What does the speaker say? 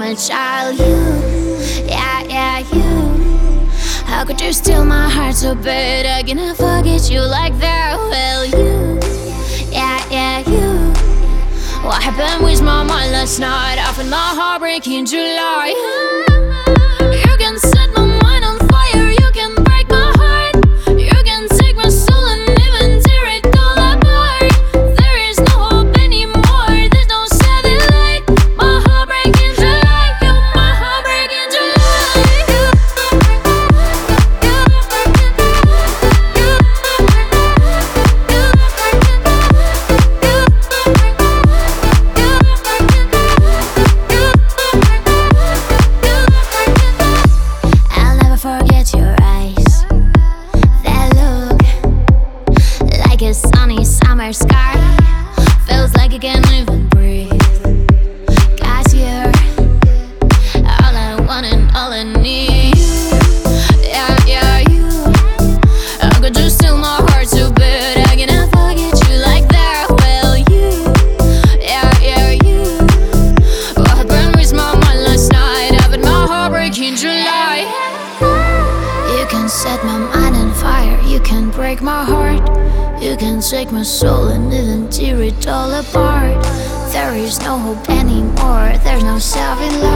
a child. You, yeah, you. How could you steal my heart so bad? I cannot forget you like that. Well, you, yeah, you. What happened with my mind last night? I felt my heart break in July. You can set my mind on fire, you can break my heart, you can take my soul and even tear it all apart. There is no hope anymore, there's no satellite. My heart break in July, my heart break in forget your eyes, that look like a sunny summer sky. Feels like I can't even breathe, 'cause you're all I want and all I need. Yeah, you. How could you steal my heart so bad? I cannot forget you like that. Well, you, yeah, you. What happened with my mind last night? I felt my heart break in July. You can set my mind on fire, you can break my heart, you can take my soul and even tear it all apart. There is no hope anymore, there's no saving life.